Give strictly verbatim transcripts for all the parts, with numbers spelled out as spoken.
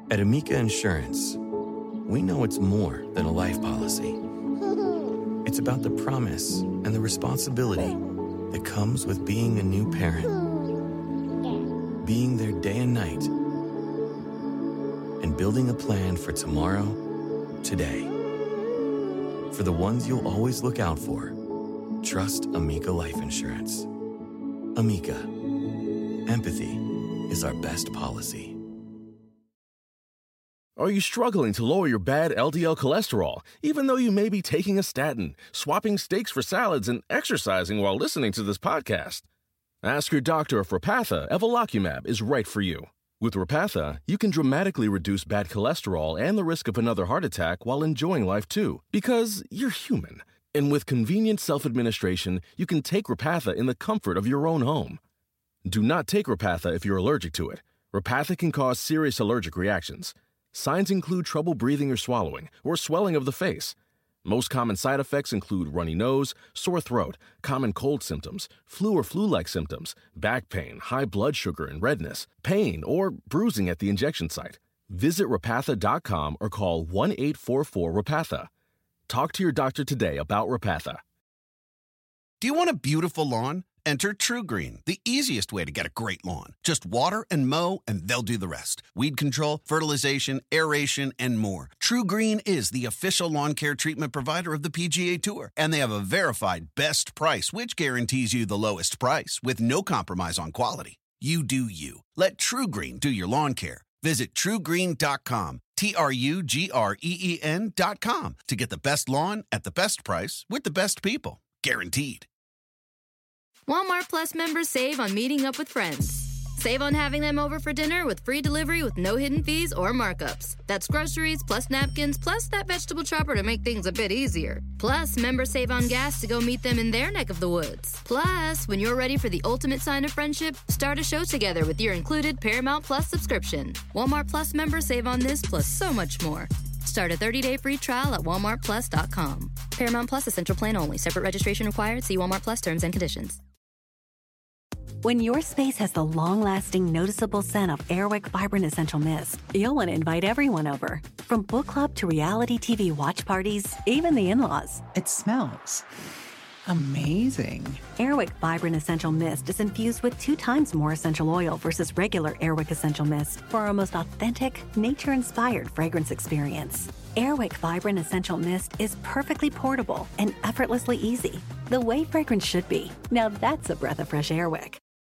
At Amica Insurance, we know it's more than a life policy. It's about the promise and the responsibility that comes with being a new parent. Being there day and night, and building a plan for tomorrow, today. For the ones you'll always look out for, trust Amica Life Insurance. Amica. Empathy is our best policy. Are you struggling to lower your bad L D L cholesterol, even though you may be taking a statin, swapping steaks for salads, and exercising while listening to this podcast? Ask your doctor if Repatha Evolocumab is right for you. With Repatha, you can dramatically reduce bad cholesterol and the risk of another heart attack while enjoying life too, because you're human. And with convenient self-administration, you can take Repatha in the comfort of your own home. Do not take Repatha if you're allergic to it. Repatha can cause serious allergic reactions. Signs include trouble breathing or swallowing, or swelling of the face. Most common side effects include runny nose, sore throat, common cold symptoms, flu or flu-like symptoms, back pain, high blood sugar and redness, pain, or bruising at the injection site. Visit Repatha dot com or call one eight four four Repatha. Talk to your doctor today about Repatha. Do you want a beautiful lawn? Enter TruGreen, the easiest way to get a great lawn. Just water and mow, and they'll do the rest. Weed control, fertilization, aeration, and more. TruGreen is the official lawn care treatment provider of the P G A Tour, and they have a verified best price, which guarantees you the lowest price with no compromise on quality. You do you. Let TruGreen do your lawn care. Visit True Green dot com, T R U G R E E N dot com, to get the best lawn at the best price with the best people. Guaranteed. Walmart Plus members save on meeting up with friends. Save on having them over for dinner with free delivery with no hidden fees or markups. That's groceries, plus napkins, plus that vegetable chopper to make things a bit easier. Plus, members save on gas to go meet them in their neck of the woods. Plus, when you're ready for the ultimate sign of friendship, start a show together with your included Paramount Plus subscription. Walmart Plus members save on this plus so much more. Start a thirty-day free trial at walmart plus dot com. Paramount Plus Essential Plan only. Separate registration required. See Walmart Plus terms and conditions. When your space has the long-lasting, noticeable scent of Airwick Vibrant Essential Mist, you'll want to invite everyone over. From book club to reality T V watch parties, even the in-laws. It smells amazing. Airwick Vibrant Essential Mist is infused with two times more essential oil versus regular Airwick Essential Mist for our most authentic, nature-inspired fragrance experience. Airwick Vibrant Essential Mist is perfectly portable and effortlessly easy, the way fragrance should be. Now that's a breath of fresh Airwick.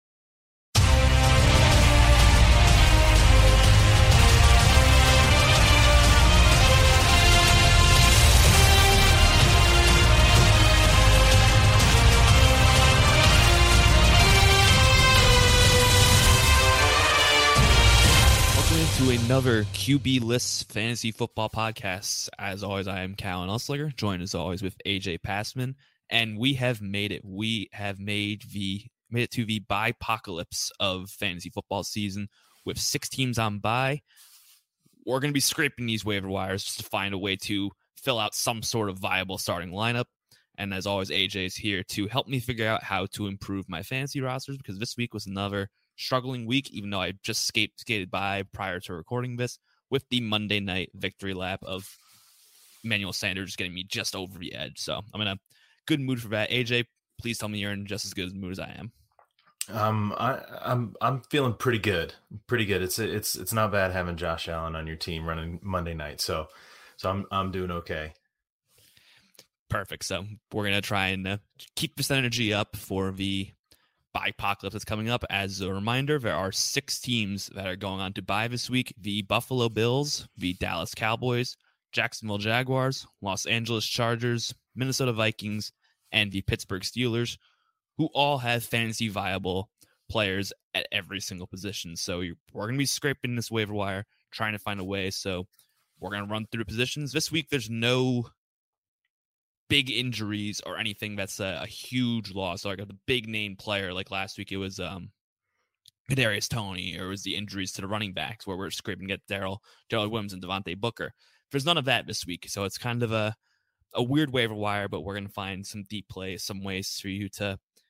To another Q B List Fantasy Football Podcast. As always, I am Callan Usliger, joined as always with A J Passman, and we have made it. We have made the made it to the bye-pocalypse of fantasy football season with six teams on bye. We're going to be scraping these waiver wires just to find a way to fill out some sort of viable starting lineup. And as always, A J is here to help me figure out how to improve my fantasy rosters, because this week was another struggling week, even though I just skated, skated by prior to recording this with the Monday night victory lap of Emmanuel Sanders getting me just over the edge. So I'm in a good mood for that. A J, please tell me you're in just as good a mood as I am. Um, I, I'm I'm feeling pretty good, pretty good. It's it's it's not bad having Josh Allen on your team running Monday night. So so I'm I'm doing okay. Perfect. So we're gonna try and uh, keep this energy up for the bye-pocalypse that's coming up. As a reminder, there are six teams that are going on to bye this week: the Buffalo Bills, the Dallas Cowboys, Jacksonville Jaguars, Los Angeles Chargers, Minnesota Vikings, and the Pittsburgh Steelers, who all have fantasy viable players at every single position. So you're, we're going to be scraping this waiver wire, trying to find a way. So we're going to run through positions. This week, there's no big injuries or anything that's a, a huge loss. So like a big name player, like last week, it was um, Kadarius Toney, or it was the injuries to the running backs where we're scraping at Daryl, Daryl Williams and Devontae Booker. There's none of that this week. So it's kind of a, a weird waiver wire, but we're going to find some deep plays, some ways for you to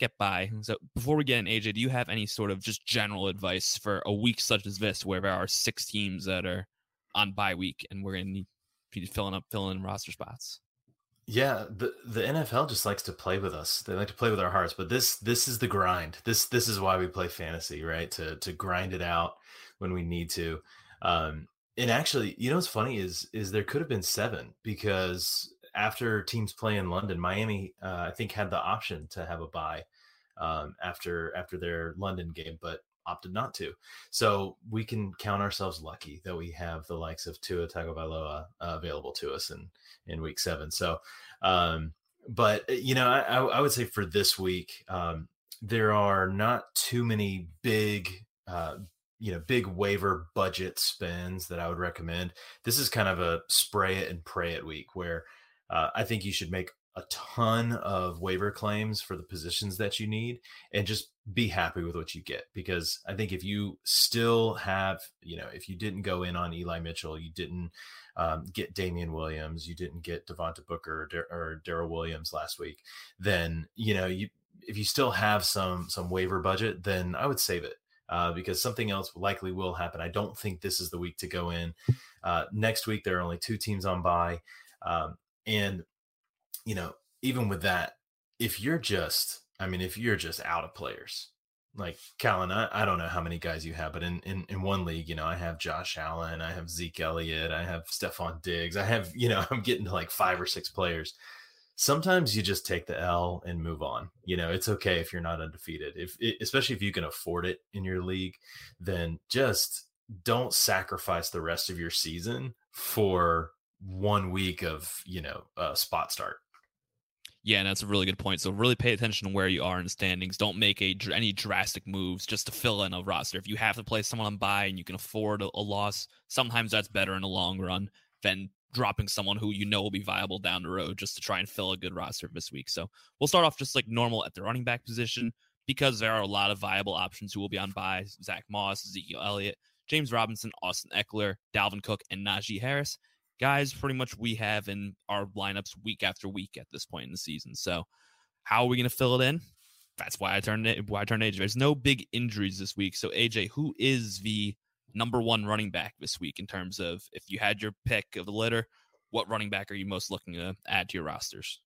get by. So before we get in, A J, do you have any sort of just general advice for a week such as this, where there are six teams that are on bye week and we're going to need filling up, filling in roster spots? Yeah, the the N F L just likes to play with us. They like to play with our hearts, but this this is the grind. This this is why we play fantasy, right? To to grind it out when we need to. Um, and actually, you know what's funny is is there could have been seven, because after teams play in London, Miami, uh, I think, had the option to have a bye um, after after their London game, but opted not to. So we can count ourselves lucky that we have the likes of Tua Tagovailoa uh, available to us in in week seven. So, um, but you know, I, I would say for this week, um, there are not too many big, uh, you know, big waiver budget spends that I would recommend. This is kind of a spray it and pray it week where uh, I think you should make a ton of waiver claims for the positions that you need and just be happy with what you get. Because I think if you still have, you know, if you didn't go in on Eli Mitchell, you didn't um, get Damian Williams, you didn't get Devonta Booker or, or Darrell Williams last week, then, you know, you, if you still have some, some waiver budget, then I would save it uh, because something else likely will happen. I don't think this is the week to go in. Uh, next week, there are only two teams on bye. Um, and you know, even with that, if you're just, I mean, if you're just out of players, like Callan, I, I don't know how many guys you have, but in, in, in one league, you know, I have Josh Allen, I have Zeke Elliott, I have Stephon Diggs, I have, you know, I'm getting to like five or six players. Sometimes you just take the L and move on. You know, it's okay if you're not undefeated, if especially if you can afford it in your league, then just don't sacrifice the rest of your season for one week of, you know, uh, spot start. Yeah, and that's a really good point. So really pay attention to where you are in the standings. Don't make a, any drastic moves just to fill in a roster. If you have to play someone on bye and you can afford a, a loss, sometimes that's better in the long run than dropping someone who you know will be viable down the road just to try and fill a good roster this week. So we'll start off just like normal at the running back position because there are a lot of viable options who will be on bye. Zach Moss, Ezekiel Elliott, James Robinson, Austin Eckler, Dalvin Cook, and Najee Harris. Guys, pretty much we have in our lineups week after week at this point in the season. So how are we going to fill it in? That's why I turned it, why I turned A J. There's no big injuries this week. So A J, who is the number one running back this week in terms of if you had your pick of the litter, what running back are you most looking to add to your rosters?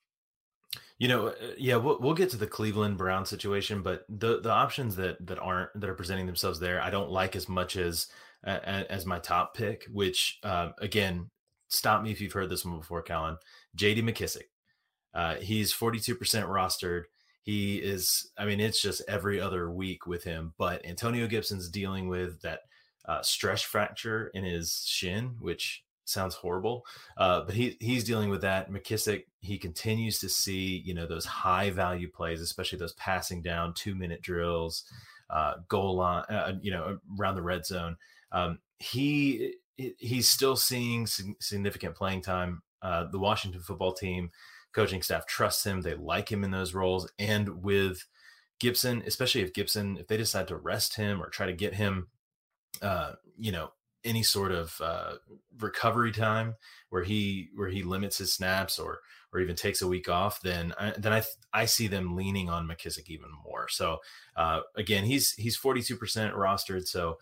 You know, yeah, we'll, we'll get to the Cleveland Brown situation, but the the options that that aren't that are presenting themselves there, I don't like as much as uh, as my top pick. Which uh, again, stop me if you've heard this one before, Callan. J D McKissic, uh, he's forty-two percent rostered. He is, I mean, it's just every other week with him. But Antonio Gibson's dealing with that uh, stress fracture in his shin, which sounds horrible, uh, but he he's dealing with that. McKissic, he continues to see, you know, those high value plays, especially those passing down two minute drills, uh, goal line, uh, you know, around the red zone. Um, he he's still seeing significant playing time. Uh, the Washington football team coaching staff trusts him. They like him in those roles. And with Gibson, especially if Gibson, if they decide to rest him or try to get him, uh, you know, any sort of uh, recovery time where he where he limits his snaps or or even takes a week off, then I, then I I see them leaning on McKissic even more. So uh, again, he's he's forty-two percent rostered, so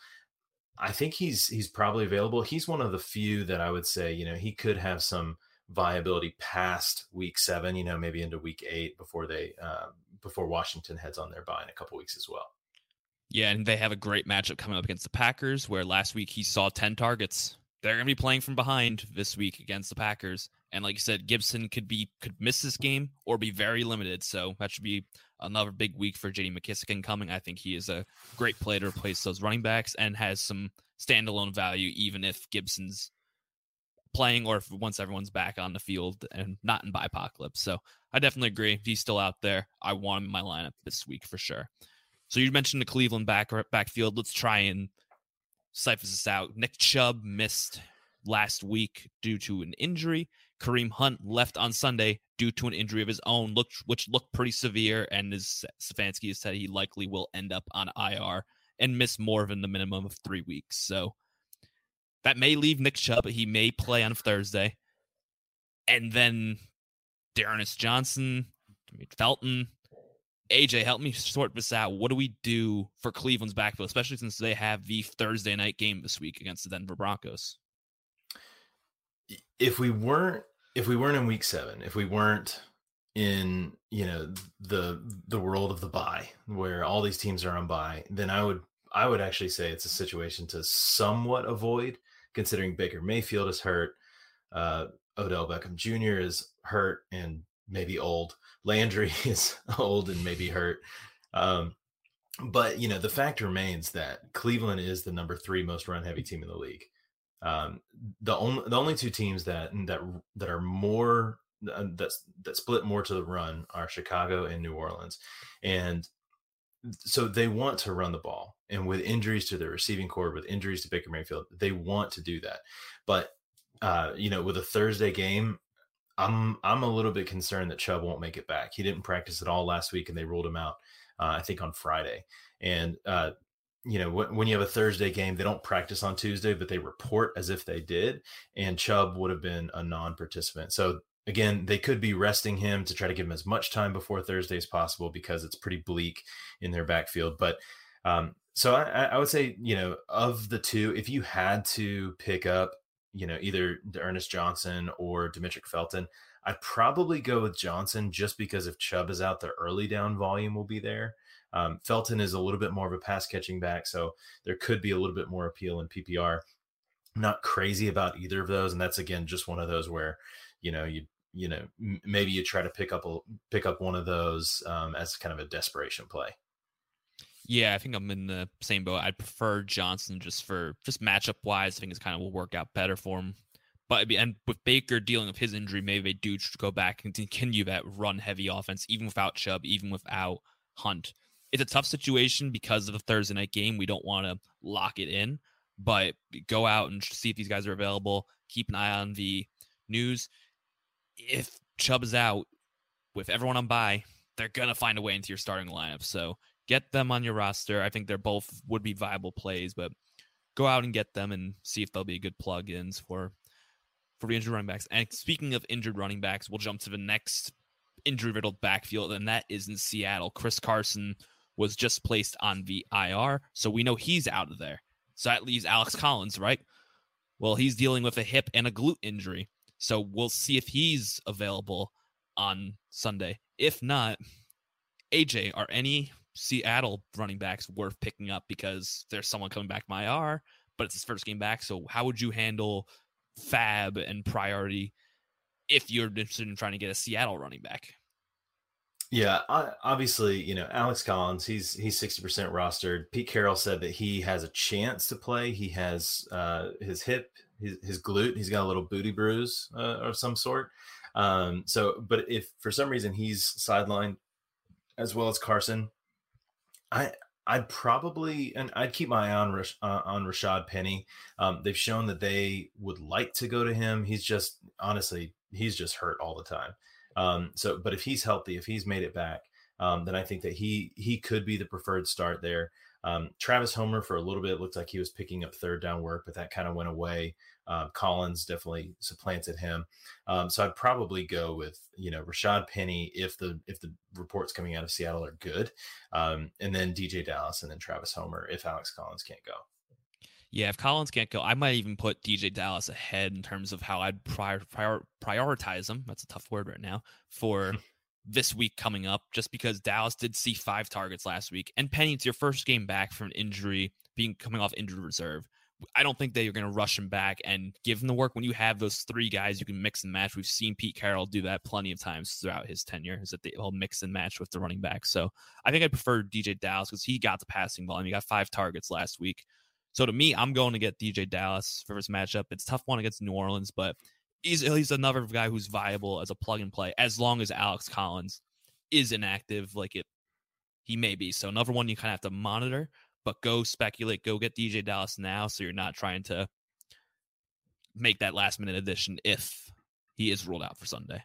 I think he's he's probably available. He's one of the few that I would say, you know, he could have some viability past week seven, you know, maybe into week eight before they uh, before Washington heads on their bye in a couple weeks as well. Yeah, and they have a great matchup coming up against the Packers, where last week he saw ten targets. They're going to be playing from behind this week against the Packers. And like you said, Gibson could be could miss this game or be very limited. So that should be another big week for J D McKissic incoming. I think he is a great play to replace those running backs and has some standalone value, even if Gibson's playing or if once everyone's back on the field and not in Bipocalypse. So I definitely agree. If he's still out there, I want him in my lineup this week for sure. So you mentioned the Cleveland back backfield. Let's try and cipher this out. Nick Chubb missed last week due to an injury. Kareem Hunt left on Sunday due to an injury of his own, looked, which looked pretty severe, and as Stefanski has said, he likely will end up on I R and miss more than the minimum of three weeks. So that may leave Nick Chubb, but he may play on Thursday. And then D'Ernest Johnson, Felton, A J, help me sort this out. What do we do for Cleveland's backfield, especially since they have the Thursday night game this week against the Denver Broncos? If we weren't, if we weren't in week seven, if we weren't in, you know, the the world of the bye where all these teams are on bye, then I would I would actually say it's a situation to somewhat avoid, considering Baker Mayfield is hurt, uh, Odell Beckham Junior is hurt and maybe old. Landry is old and maybe hurt. Um, but, you know, the fact remains that Cleveland is the number three most run heavy team in the league. Um, the only, the only two teams that, that, that are more, uh, that, that split more to the run are Chicago and New Orleans. And so they want to run the ball, and with injuries to their receiving core, with injuries to Baker Mayfield, they want to do that. But, uh, you know, with a Thursday game, I'm I'm a little bit concerned that Chubb won't make it back. He didn't practice at all last week, and they ruled him out, uh, I think, on Friday. And, uh, you know, when, when you have a Thursday game, they don't practice on Tuesday, but they report as if they did, and Chubb would have been a non-participant. So, again, they could be resting him to try to give him as much time before Thursday as possible because it's pretty bleak in their backfield. But um, so I, I would say, you know, of the two, if you had to pick up, you know, either Ernest Johnson or Demetric Felton, I'd probably go with Johnson just because if Chubb is out, the early down volume will be there. Um, Felton is a little bit more of a pass catching back, so there could be a little bit more appeal in P P R. I'm not crazy about either of those, and that's again just one of those where, you know, you you know m- maybe you try to pick up a pick up one of those um, as kind of a desperation play. Yeah, I think I'm in the same boat. I'd prefer Johnson just for just matchup wise. I think it's kind of will work out better for him. But and with Baker dealing with his injury, maybe they do go back and continue that run heavy offense, even without Chubb, even without Hunt. It's a tough situation because of the Thursday night game. We don't want to lock it in, but go out and see if these guys are available. Keep an eye on the news. If Chubb is out with everyone on bye, they're going to find a way into your starting lineup. So get them on your roster. I think they're both would be viable plays, but go out and get them and see if they'll be good plug-ins for, for the injured running backs. And speaking of injured running backs, we'll jump to the next injury-riddled backfield, and that is in Seattle. Chris Carson was just placed on the I R, so we know he's out of there. So that leaves Alex Collins, right? Well, he's dealing with a hip and a glute injury, so we'll see if he's available on Sunday. If not, A J, are any Seattle running backs worth picking up because there's someone coming back from I R, but it's his first game back? So how would you handle fab and priority if you're interested in trying to get a Seattle running back? Yeah, obviously, you know, Alex Collins, he's he's sixty percent rostered. Pete Carroll said that he has a chance to play. He has uh, his hip, his, his glute, he's got a little booty bruise uh, of some sort. Um, so, but if for some reason he's sidelined as well as Carson, I I'd probably, and I'd keep my eye on uh, on Rashad Penny. Um, they've shown that they would like to go to him. He's just, honestly, he's just hurt all the time. Um, so, but if he's healthy, if he's made it back, um, then I think that he, he could be the preferred start there. Um, Travis Homer for a little bit looked like he was picking up third down work, but that kind of went away. Uh, Collins definitely supplanted him. Um, so I'd probably go with, you know, Rashad Penny if the, if the reports coming out of Seattle are good. Um, and then D J Dallas and then Travis Homer if Alex Collins can't go. Yeah, if Collins can't go, I might even put D J Dallas ahead in terms of how I'd prior, prior, prioritize him. That's a tough word right now for this week coming up, just because Dallas did see five targets last week. And Penny, it's your first game back from an injury, being coming off injured reserve. I don't think that you're going to rush him back and give him the work when you have those three guys you can mix and match. We've seen Pete Carroll do that plenty of times throughout his tenure, is that they'll mix and match with the running back. So I think I prefer D J Dallas because he got the passing volume. He got five targets last week. So to me, I'm going to get D J Dallas for this matchup. It's a tough one against New Orleans, but he's, he's another guy who's viable as a plug and play as long as Alex Collins is inactive like it he may be. So another one you kind of have to monitor, but go speculate, go get D J Dallas now so you're not trying to make that last minute addition if he is ruled out for Sunday.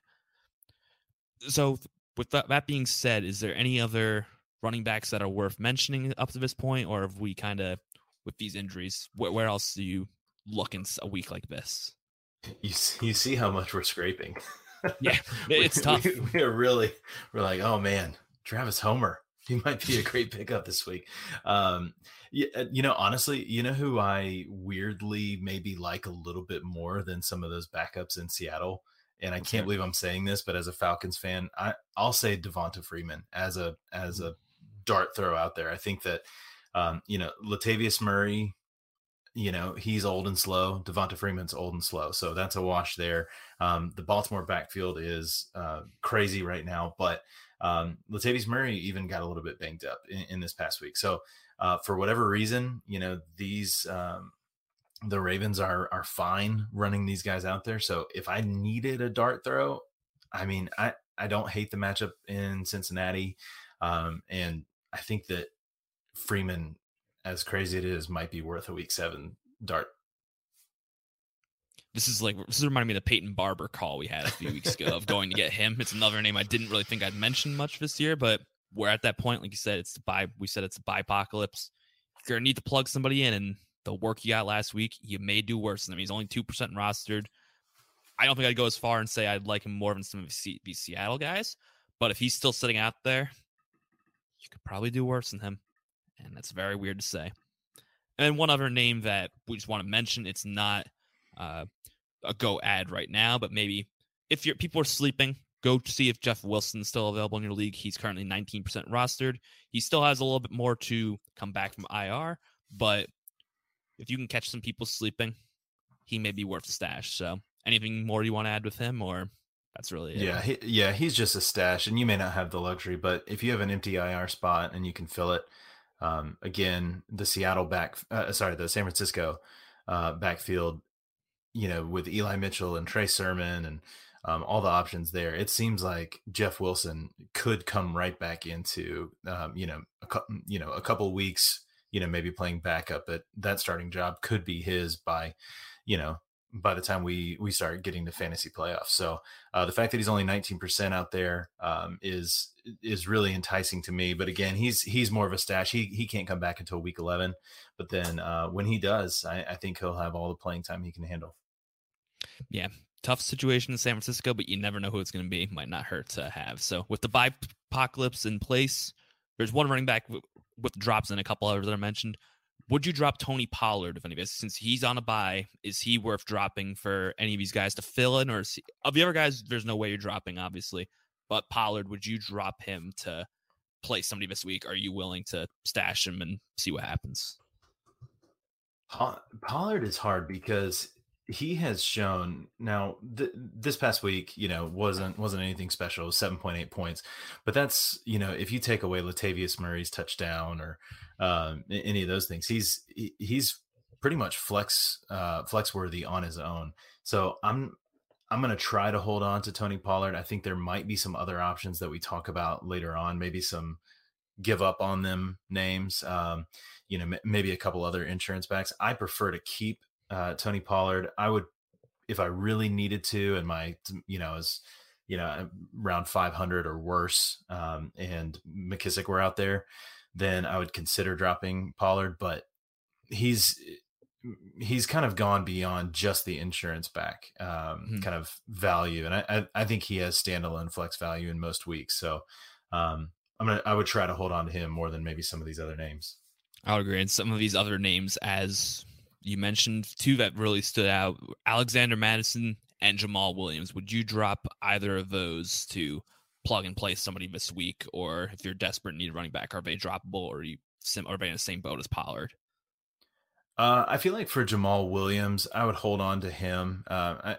So with that, that being said, is there any other running backs that are worth mentioning up to this point, or have we kind of, with these injuries, where, where else do you look in a week like this? You you see how much we're scraping. Yeah, it's we, tough. We, we are really, we're like, oh man, Travis Homer. He might be a great pickup this week. Um, you, you know, honestly, you know who I weirdly maybe like a little bit more than some of those backups in Seattle? And I can't believe I'm saying this, but as a Falcons fan, I, I'll say Devonta Freeman as a as a dart throw out there. I think that, um, you know, Latavius Murray, you know, he's old and slow. Devonta Freeman's old and slow. So that's a wash there. Um, the Baltimore backfield is uh, crazy right now, but um, Latavius Murray even got a little bit banged up in, in this past week. So uh, for whatever reason, you know, these um, the Ravens are are fine running these guys out there. So if I needed a dart throw, I mean, I, I don't hate the matchup in Cincinnati. Um, and I think that Freeman, as crazy it is, might be worth a week seven dart. This is like this is reminding me of the Peyton Barber call we had a few weeks ago of going to get him. It's another name I didn't really think I'd mention much this year, but we're at that point. Like you said, it's the buy. We said it's a buy apocalypse. You're gonna need to plug somebody in, and the work you got last week, you may do worse than him. He's only two percent rostered. I don't think I'd go as far and say I'd like him more than some of these Seattle guys, but if he's still sitting out there, you could probably do worse than him, and that's very weird to say. And one other name that we just want to mention, it's not uh, a go ad right now, but maybe if your people are sleeping, go see if Jeff Wilson's still available in your league. He's currently nineteen percent rostered. He still has a little bit more to come back from I R, but if you can catch some people sleeping, he may be worth a stash. So anything more you want to add with him, or that's really it? Yeah, he, yeah, he's just a stash, and you may not have the luxury, but if you have an empty I R spot and you can fill it, um, again, the Seattle back, uh, sorry, the San Francisco uh, backfield, you know, with Eli Mitchell and Trey Sermon and um, all the options there, it seems like Jeff Wilson could come right back into, um, you know, a couple, you know, a couple weeks, you know, maybe playing backup, but that starting job could be his by, you know, by the time we we start getting to fantasy playoffs. So uh, the fact that he's only nineteen percent out there um, is is really enticing to me. But again, he's he's more of a stash. He he can't come back until week eleven. But then uh, when he does, I, I think he'll have all the playing time he can handle. Yeah, tough situation in San Francisco, but you never know who it's going to be. Might not hurt to have. So with the buy apocalypse in place, there's one running back w- with drops and a couple others that I mentioned. Would you drop Tony Pollard if any of this, since he's on a bye? Is he worth dropping for any of these guys to fill in, or is he, of the other guys? There's no way you're dropping, obviously. But Pollard, would you drop him to play somebody this week? Are you willing to stash him and see what happens? Pollard is hard because he has shown now th- this past week, you know, wasn't wasn't anything special. It was seven point eight points, but that's, you know, if you take away Latavius Murray's touchdown or um, any of those things, he's he, he's pretty much flex uh, flex worthy on his own. So I'm I'm going to try to hold on to Tony Pollard. I think there might be some other options that we talk about later on, maybe some give up on them names, um, you know, m- maybe a couple other insurance backs. I prefer to keep Uh, Tony Pollard. I would, if I really needed to, and my, you know, is, you know, around five hundred or worse, um, and McKissick were out there, then I would consider dropping Pollard. But he's he's kind of gone beyond just the insurance back um, mm-hmm. kind of value, and I, I I think he has standalone flex value in most weeks. So um, I'm gonna I would try to hold on to him more than maybe some of these other names. I would agree. And some of these other names, as you mentioned, two that really stood out, Alexander Mattison and Jamal Williams. Would you drop either of those to plug and play somebody this week? Or if you're desperate and need a running back, are they droppable, or are, you, are they in the same boat as Pollard? Uh, I feel like for Jamal Williams, I would hold on to him. Uh, I,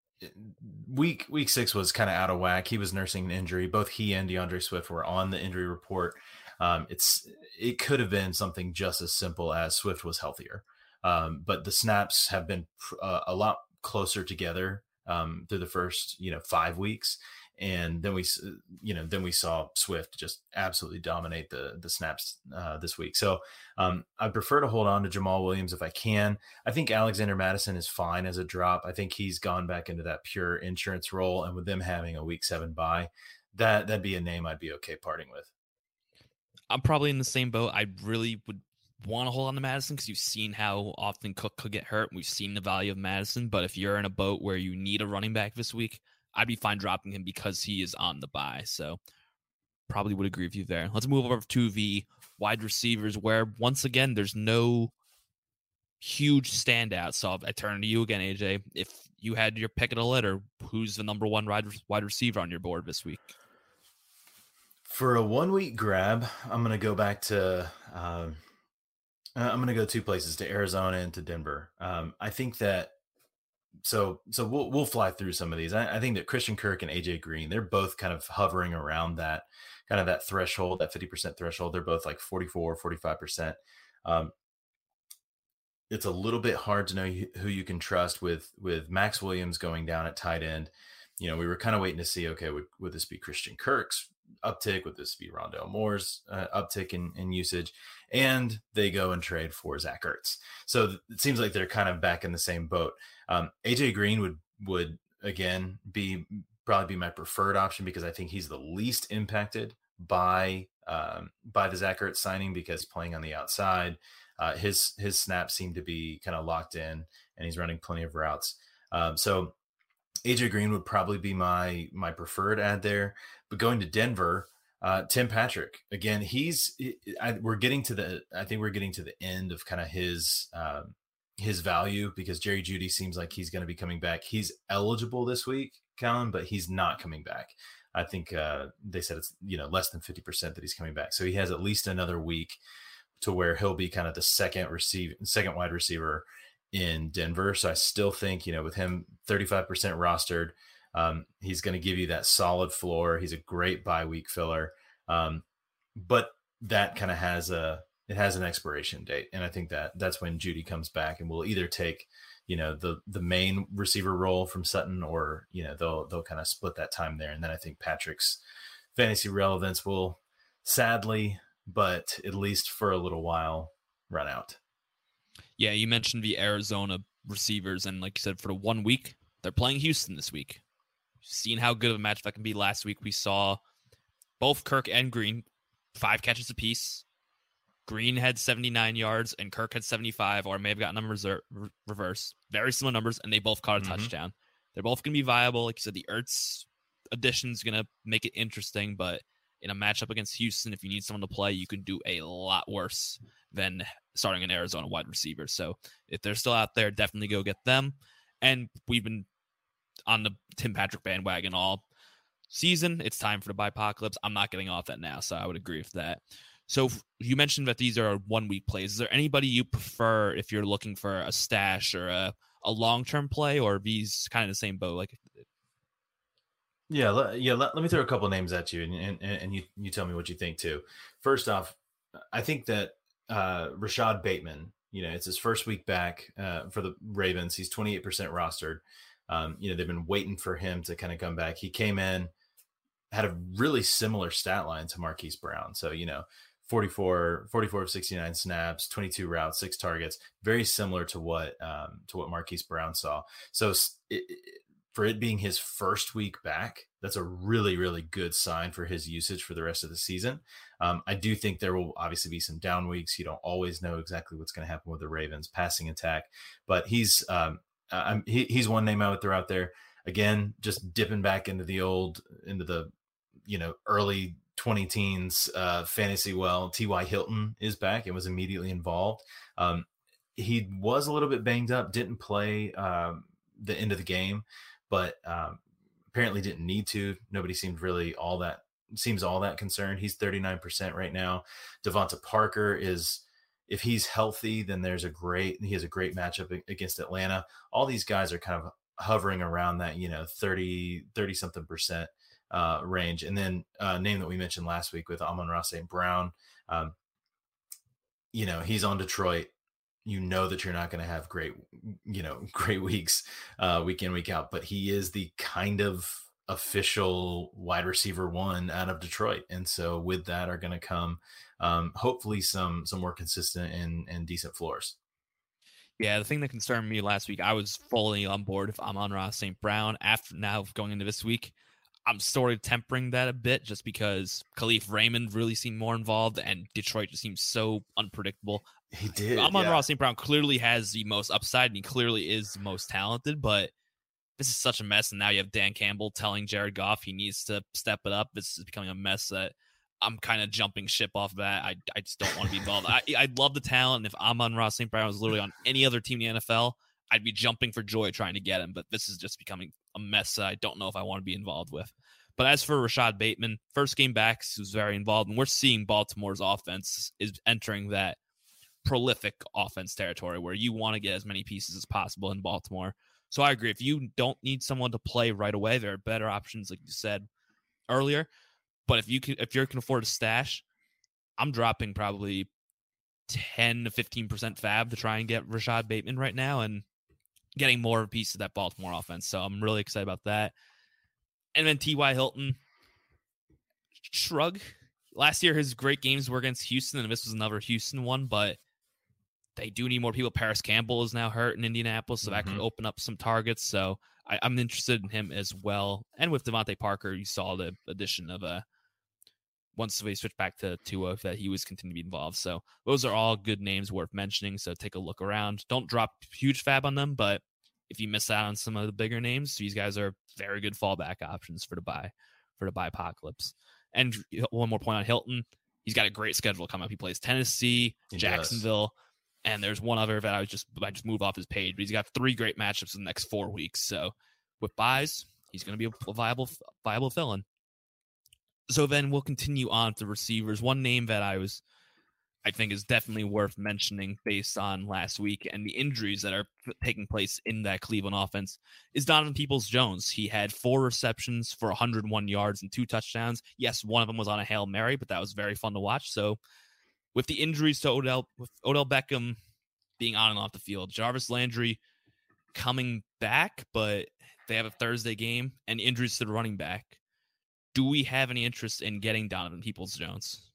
week week six was kind of out of whack. He was nursing an injury. Both he and DeAndre Swift were on the injury report. Um, it's It could have been something just as simple as Swift was healthier. Um, but the snaps have been uh, a lot closer together um, through the first, you know, five weeks. And then we, you know, then we saw Swift just absolutely dominate the the snaps uh, this week. So um, I prefer to hold on to Jamal Williams if I can. I think Alexander Mattison is fine as a drop. I think he's gone back into that pure insurance role. And with them having a week seven bye, that, that'd be a name I'd be okay parting with. I'm probably in the same boat. I really would want to hold on to Madison because you've seen how often Cook could get hurt. We've seen the value of Madison, but if you're in a boat where you need a running back this week, I'd be fine dropping him because he is on the bye. So probably would agree with you there. Let's move over to the wide receivers, where once again there's no huge standout. So I turn to you again, A J. If you had your pick of the litter, who's the number one wide wide receiver on your board this week? For a one week grab, I'm going to go back to. Um, I'm going to go two places, to Arizona and to Denver. Um, I think that. So so we'll we'll fly through some of these. I, I think that Christian Kirk and A J Green, they're both kind of hovering around that kind of that threshold, that fifty percent threshold. They're both like forty-four, forty-five percent. Um, it's a little bit hard to know who you can trust with with Max Williams going down at tight end. You know, we were kind of waiting to see, okay, would, would this be Christian Kirk's uptick? Would this be Rondale Moore's uh, uptick in, in usage? And they go and trade for Zach Ertz. So th- it seems like they're kind of back in the same boat. Um, A J Green would, would again, be probably be my preferred option, because I think he's the least impacted by um, by the Zach Ertz signing, because playing on the outside, uh, his his snaps seem to be kind of locked in, and he's running plenty of routes. Um, so A J Green would probably be my my preferred ad there. But going to Denver, uh, Tim Patrick again. He's I, we're getting to the I think we're getting to the end of kind of his um, his value, because Jerry Jeudy seems like he's going to be coming back. He's eligible this week, Colin, but he's not coming back. I think uh, they said it's you know less than fifty percent that he's coming back. So he has at least another week to where he'll be kind of the second receive second wide receiver in Denver. So I still think, you know, with him thirty-five percent rostered, um, he's going to give you that solid floor. He's a great bye week filler. Um, but that kind of has a, it has an expiration date. And I think that that's when Jeudy comes back, and will either take, you know, the, the main receiver role from Sutton, or, you know, they'll, they'll kind of split that time there. And then I think Patrick's fantasy relevance will sadly, but at least for a little while, run out. Yeah, you mentioned the Arizona receivers, and like you said, for the one week, they're playing Houston this week. Seeing how good of a match that can be. Last week, we saw both Kirk and Green, five catches apiece. Green had seventy-nine yards, and Kirk had seventy-five, or I may have gotten them reserve, re- reverse. Very similar numbers, and they both caught a mm-hmm. touchdown. They're both going to be viable. Like you said, the Ertz addition is going to make it interesting, but in a matchup against Houston, if you need someone to play, you can do a lot worse than starting an Arizona wide receiver. So if they're still out there, definitely go get them. And we've been on the Tim Patrick bandwagon all season. It's time for the Bipocalypse. I'm not getting off that now, so I would agree with that. So you mentioned that these are one-week plays. Is there anybody you prefer if you're looking for a stash or a, a long-term play, or are these kind of the same boat? Like, Yeah, let, yeah. Let, let me throw a couple names at you, and, and and you you tell me what you think too. First off, I think that uh, Rashad Bateman, you know, it's his first week back uh, for the Ravens. He's twenty-eight percent rostered. Um, you know, they've been waiting for him to kind of come back. He came in, had a really similar stat line to Marquise Brown. So, you know, forty-four, forty-four of sixty-nine snaps, twenty-two routes, six targets, very similar to what um, to what Marquise Brown saw. So it, it, for it being his first week back, that's a really, really good sign for his usage for the rest of the season. Um, I do think there will obviously be some down weeks. You don't always know exactly what's going to happen with the Ravens passing attack, but he's um, I'm, he, he's one name I would throw out there. Again, just dipping back into the old, into the, you know, early twenty teens uh, fantasy. Well, T Y Hilton is back and was immediately involved. Um, he was a little bit banged up, didn't play um, the end of the game, but um, apparently didn't need to. Nobody seemed really all that, seems all that concerned. He's thirty-nine percent right now. Devonta Parker is, if he's healthy, then there's a great, he has a great matchup against Atlanta. All these guys are kind of hovering around that, you know, thirty, thirty something percent uh, range. And then a uh, name that we mentioned last week with Amon-Ra Saint Brown, um, you know, he's on Detroit. You know that you're not going to have great, you know, great weeks uh, week in, week out, but he is the kind of official wide receiver one out of Detroit. And so with that are going to come um, hopefully some, some more consistent and, and decent floors. Yeah, the thing that concerned me last week, I was fully on board if Amon-Ra Saint Brown. After now going into this week, I'm sort of tempering that a bit just because Khalif Raymond really seemed more involved and Detroit just seems so unpredictable. He did. Amon-Ra yeah. Saint Brown clearly has the most upside and he clearly is the most talented, but this is such a mess. And now you have Dan Campbell telling Jared Goff he needs to step it up. This is becoming a mess that I'm kind of jumping ship off of that. I, I just don't want to be involved. I I love the talent. If Amon-Ra Saint Brown was literally on any other team in the N F L, I'd be jumping for joy trying to get him. But this is just becoming a mess that I don't know if I want to be involved with. But as for Rashad Bateman, first game back, he was very involved. And we're seeing Baltimore's offense is entering that prolific offense territory where you want to get as many pieces as possible in Baltimore. So I agree. If you don't need someone to play right away, there are better options, like you said earlier. But if you can, if you can afford a stash, I'm dropping probably ten to fifteen percent fab to try and get Rashad Bateman right now and getting more of a piece of that Baltimore offense. So I'm really excited about that. And then T Y. Hilton, shrug. Last year, his great games were against Houston, and this was another Houston one, but they do need more people. Paris Campbell is now hurt in Indianapolis, so that mm-hmm. could open up some targets. So I, I'm interested in him as well. And with Devontae Parker, you saw the addition of a once we switched back to Tua, that he was continuing to be involved. So those are all good names worth mentioning. So take a look around. Don't drop huge fab on them, but if you miss out on some of the bigger names, these guys are very good fallback options for the buy, for the buy apocalypse. And one more point on Hilton. He's got a great schedule coming up. He plays Tennessee, he Jacksonville, does. And there's one other that I was just, I just move off his page, but he's got three great matchups in the next four weeks. So with buys, he's going to be a viable, viable fill-in. So then we'll continue on to receivers. One name that I was, I think is definitely worth mentioning based on last week and the injuries that are taking place in that Cleveland offense is Donovan Peoples-Jones. He had four receptions for one hundred one yards and two touchdowns. Yes, one of them was on a Hail Mary, but that was very fun to watch. So with the injuries to Odell, with Odell Beckham being on and off the field, Jarvis Landry coming back, but they have a Thursday game and injuries to the running back. Do we have any interest in getting Donovan Peoples-Jones?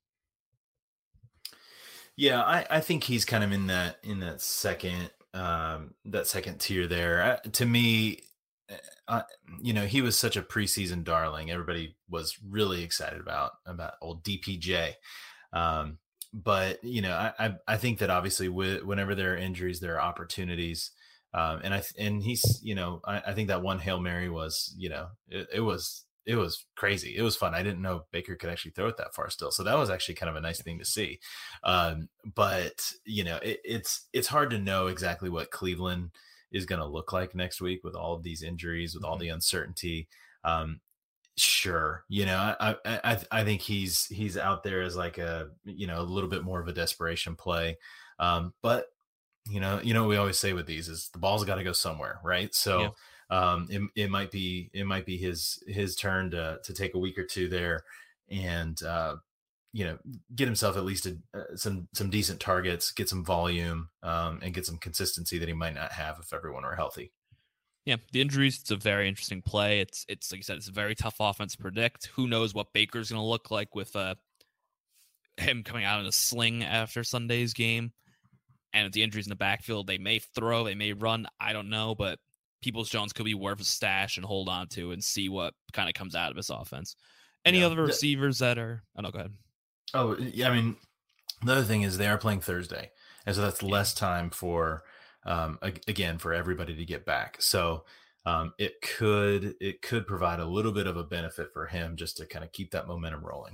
Yeah, I, I think he's kind of in that in that second um, that second tier there. I, to me, I, you know, he was such a preseason darling. Everybody was really excited about about old D P J. Um, but you know, I, I I think that obviously with, whenever there are injuries, there are opportunities. Um, and I and he's you know I, I think that one Hail Mary was you know it, it was. It was crazy. It was fun. I didn't know Baker could actually throw it that far still. So that was actually kind of a nice thing to see. Um, but you know, it, it's, it's hard to know exactly what Cleveland is going to look like next week with all of these injuries, with all the uncertainty. Um, sure. You know, I, I, I think he's, he's out there as like a, you know, a little bit more of a desperation play. Um, but you know, you know, we always say with these is the ball's got to go somewhere. Right. So, yeah. Um, it, it might be it might be his his turn to to take a week or two there, and uh, you know get himself at least a, uh, some some decent targets, get some volume, um, and get some consistency that he might not have if everyone were healthy. Yeah, the injuries, it's a very interesting play. It's it's like I said, it's a very tough offense to predict. Who knows what Baker's going to look like with uh, him coming out in a sling after Sunday's game, and with the injuries in the backfield, they may throw, they may run. I don't know, but Peoples-Jones could be worth a stash and hold on to and see what kind of comes out of his offense. Any yeah. other receivers that are... Oh, no, go ahead. Oh, yeah, I mean, the other thing is they are playing Thursday, and so that's yeah. less time for, um, again, for everybody to get back. So um, it could it could provide a little bit of a benefit for him just to kind of keep that momentum rolling.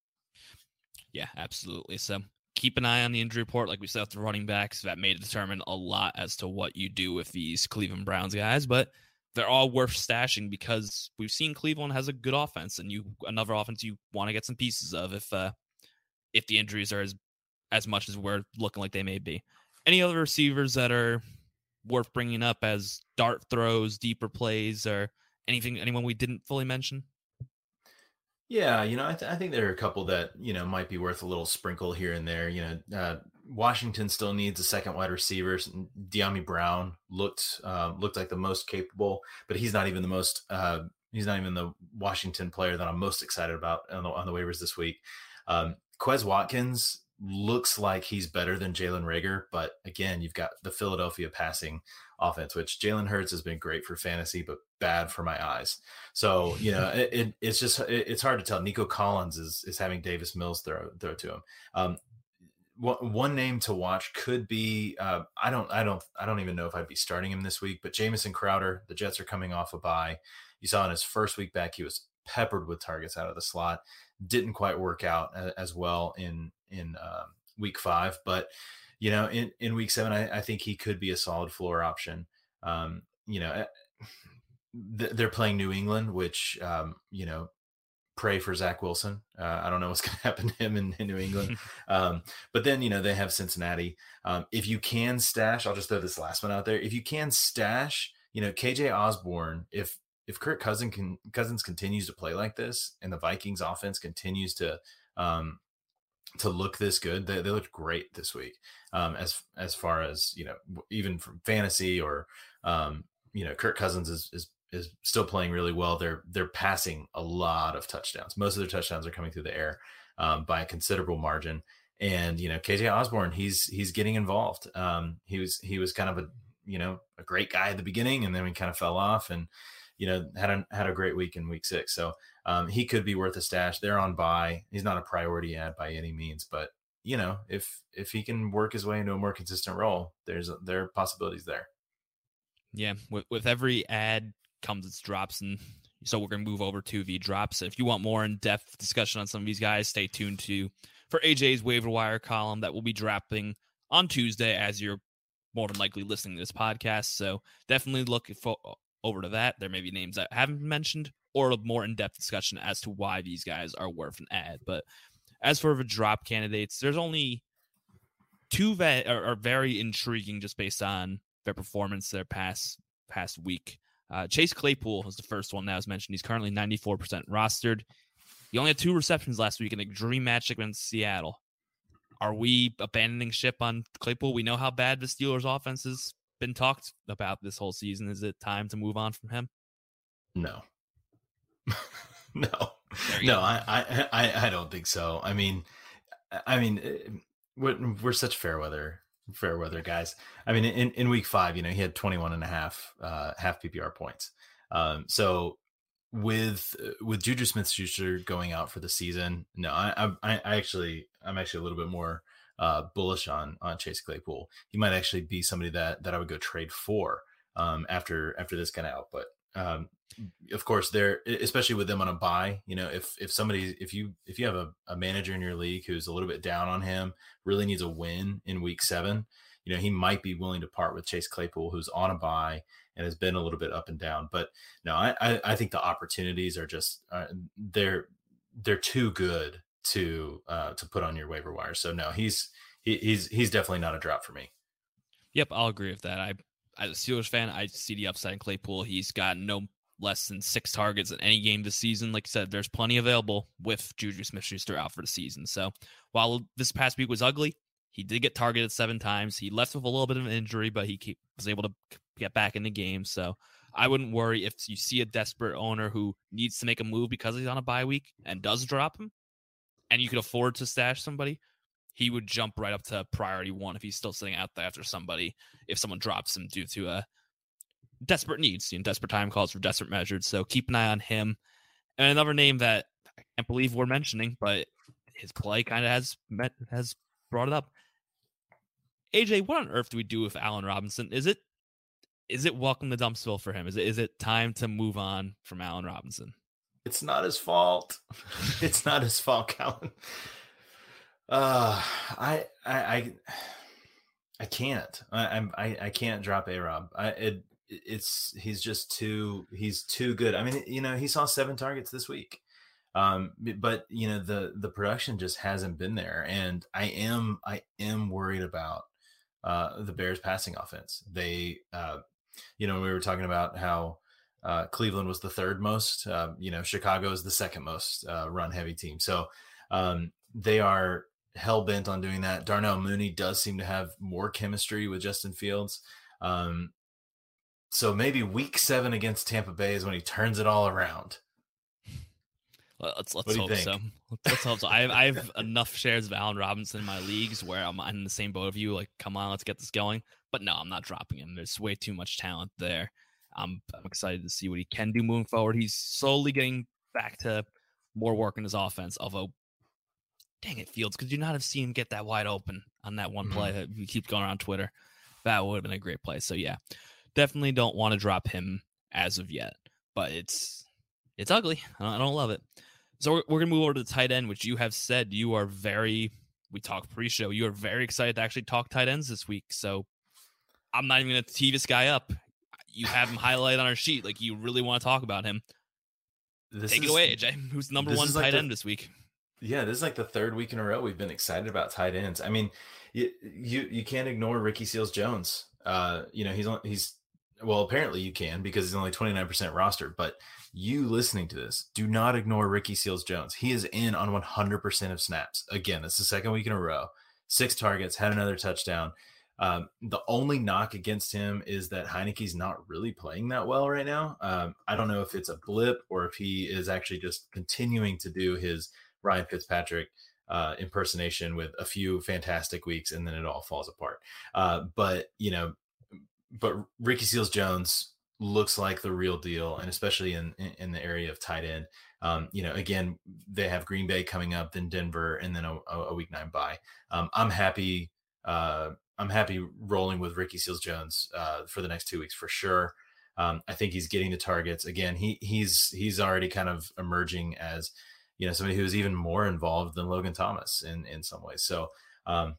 Yeah, absolutely. So keep an eye on the injury report. Like we said, with the running backs, that may determine a lot as to what you do with these Cleveland Browns guys, but they're all worth stashing because we've seen Cleveland has a good offense, and you another offense you want to get some pieces of if uh, if the injuries are as, as much as we're looking like they may be. Any other receivers that are worth bringing up as dart throws, deeper plays, or anything, anyone we didn't fully mention? Yeah, you know, I, th- I think there are a couple that, you know, might be worth a little sprinkle here and there. You know, uh, Washington still needs a second wide receiver. De'Ami Brown looked uh, looked like the most capable, but he's not even the most. Uh, he's not even the Washington player that I'm most excited about on the, on the waivers this week. Um, Quez Watkins looks like he's better than Jalen Reagor, but again, you've got the Philadelphia passing offense, which Jalen Hurts has been great for fantasy, but bad for my eyes. So, you know, it, it, it's just, it, it's hard to tell. Nico Collins is, is having Davis Mills throw, throw to him. Um, one, one name to watch could be, uh, I don't, I don't, I don't even know if I'd be starting him this week, but Jamison Crowder, the Jets are coming off a bye. You saw in his first week back, he was peppered with targets out of the slot. Didn't quite work out as well in in um, week five, but you know, in, in week seven, I, I think he could be a solid floor option. Um, you know, th- they're playing New England, which um, you know, pray for Zach Wilson. Uh, I don't know what's going to happen to him in, in New England. Um, but then, you know, they have Cincinnati. Um, if you can stash, I'll just throw this last one out there. If you can stash, you know, K J Osborne, if, if Kirk Cousins can Cousins continues to play like this and the Vikings offense continues to, um, to look this good, they, they looked great this week. Um, as, as far as, you know, even from fantasy or, um, you know, Kirk Cousins is, is, is still playing really well. They're they're passing a lot of touchdowns. Most of their touchdowns are coming through the air um, by a considerable margin. And you know, K J Osborne, he's he's getting involved. Um, he was he was kind of a you know a great guy at the beginning, and then he kind of fell off, and you know had a had a great week in week six. So um, he could be worth a stash. They're on bye. He's not a priority ad by any means, but you know if if he can work his way into a more consistent role, there's there are possibilities there. Yeah, with with every ad comes its drops, and so we're going to move over to the drops. If you want more in-depth discussion on some of these guys, stay tuned to for A J's waiver wire column that will be dropping on Tuesday as you're more than likely listening to this podcast. So definitely look for, over to that. There may be names that haven't been mentioned or a more in-depth discussion as to why these guys are worth an ad. But as for the drop candidates, there's only two that are, are very intriguing just based on their performance their past past week. Uh, Chase Claypool was the first one that was mentioned. He's currently ninety-four percent rostered. He only had two receptions last week in a dream matchup against Seattle. Are we abandoning ship on Claypool? We know how bad the Steelers' offense has been talked about this whole season. Is it time to move on from him? No. no. No, I, I, I, I don't think so. I mean, I mean, we're, we're such fair weather. fair weather guys. I mean, in, in week five, you know, he had twenty-one and a half, uh, half P P R points. Um, so with, with Juju Smith-Schuster going out for the season, no, I, I, I actually, I'm actually a little bit more, uh, bullish on, on Chase Claypool. He might actually be somebody that, that I would go trade for, um, after, after this kind of output. Um, of course they're, especially with them on a bye, you know, if, if somebody, if you, if you have a, a manager in your league who's a little bit down on him, really needs a win in week seven, you know, he might be willing to part with Chase Claypool, who's on a bye and has been a little bit up and down. But no, I, I, I think the opportunities are just, uh, they're, they're too good to, uh, to put on your waiver wire. So no, he's, he, he's, he's definitely not a drop for me. Yep. I'll agree with that. I, as a Steelers fan, I see the upside in Claypool. He's got no less than six targets in any game this season. Like I said, there's plenty available with Juju Smith-Schuster out for the season. So while this past week was ugly, he did get targeted seven times. He left with a little bit of an injury, but he keep, was able to get back in the game. So I wouldn't worry if you see a desperate owner who needs to make a move because he's on a bye week and does drop him, and you could afford to stash somebody, he would jump right up to priority one if he's still sitting out there after somebody, if someone drops him due to a desperate needs, you know, desperate time calls for desperate measures. So keep an eye on him. And another name that I can't believe we're mentioning, but his play kind of has met, has brought it up. A J, what on earth do we do with Allen Robinson? Is it is it welcome to Dumpsville for him? Is it is it time to move on from Allen Robinson? It's not his fault. It's not his fault, Calvin. Uh, I I I I can't. I I I can't drop A-Rob. I it it's he's just too he's too good. I mean, you know, he saw seven targets this week. Um, but you know, the the production just hasn't been there, and I am I am worried about uh the Bears passing offense. They uh you know, we were talking about how uh Cleveland was the third most, uh, you know, Chicago is the second most uh run heavy team. So um they are hell bent on doing that. Darnell Mooney does seem to have more chemistry with Justin Fields. Um so maybe week seven against Tampa Bay is when he turns it all around. Let's let's hope think? so. Let's hope so. I have, I have enough shares of Allen Robinson in my leagues where I'm in the same boat of you. Like, come on, let's get this going. But no, I'm not dropping him. There's way too much talent there. I'm, I'm excited to see what he can do moving forward. He's slowly getting back to more work in his offense. Although, dang it, Fields, could you not have seen him get that wide open on that one mm-hmm. play that we keep going around Twitter? That would have been a great play. So yeah, definitely don't want to drop him as of yet. But it's It's ugly. I don't love it. So we're, we're going to move over to the tight end, which you have said you are very, we talked pre-show, you are very excited to actually talk tight ends this week. So I'm not even going to tee this guy up. You have him highlighted on our sheet. Like, you really want to talk about him. This Take is, it away, A J. Who's the number one like tight the, end this week? Yeah, this is like the third week in a row we've been excited about tight ends. I mean, you you, you can't ignore Ricky Seals-Jones. Uh, you know, he's on, he's well, apparently you can because he's only twenty-nine percent rostered. But you listening to this, do not ignore Ricky Seals-Jones. He is in on one hundred percent of snaps. Again, it's the second week in a row. Six targets, had another touchdown. Um, the only knock against him is that Heineke's not really playing that well right now. Um, I don't know if it's a blip or if he is actually just continuing to do his Ryan Fitzpatrick uh, impersonation with a few fantastic weeks and then it all falls apart. Uh, but, you know, but Ricky Seals-Jones looks like the real deal, and especially in, in, in the area of tight end. Um, you know, again, they have Green Bay coming up, then Denver, and then a, a week nine bye. Um, I'm happy. Uh, I'm happy rolling with Ricky Seals-Jones uh, for the next two weeks for sure. Um, I think he's getting the targets again. He he's he's already kind of emerging as, you know, somebody who is even more involved than Logan Thomas in in some ways. So um,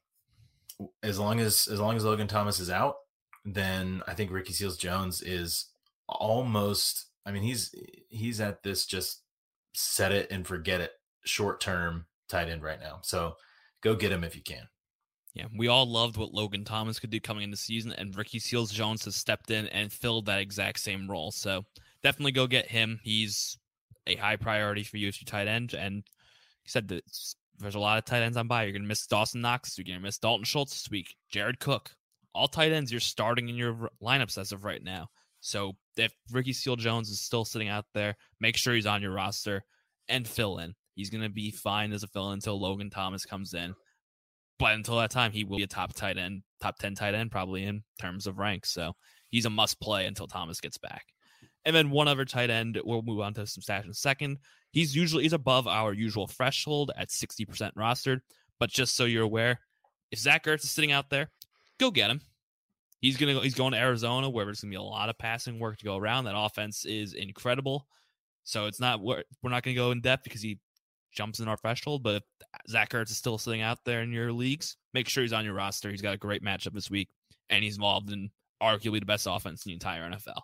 as long as as long as Logan Thomas is out, then I think Ricky Seals-Jones is almost. I mean, he's he's at this just set it and forget it short term tight end right now. So go get him if you can. Yeah, we all loved what Logan Thomas could do coming into the season, and Ricky Seals-Jones has stepped in and filled that exact same role. So definitely go get him. He's a high priority for you if you tight end. And you said that there's a lot of tight ends on bye. You're going to miss Dawson Knox. You're going to miss Dalton Schultz this week. Jared Cook. All tight ends you're starting in your lineups as of right now. So if Ricky Seals-Jones is still sitting out there, make sure he's on your roster and fill in. He's going to be fine as a fill-in until Logan Thomas comes in. But until that time, he will be a top tight end, top ten tight end probably in terms of ranks. So he's a must play until Thomas gets back. And then one other tight end, we'll move on to some stats in a second. He's usually he's above our usual threshold at sixty percent rostered. But just so you're aware, if Zach Ertz is sitting out there, go get him. He's gonna go, he's going to Arizona where there's gonna be a lot of passing work to go around. That offense is incredible. So it's not we're, we're not gonna go in depth because he jumps in our threshold, but if Zach Ertz is still sitting out there in your leagues, make sure he's on your roster. He's got a great matchup this week, and he's involved in arguably the best offense in the entire N F L.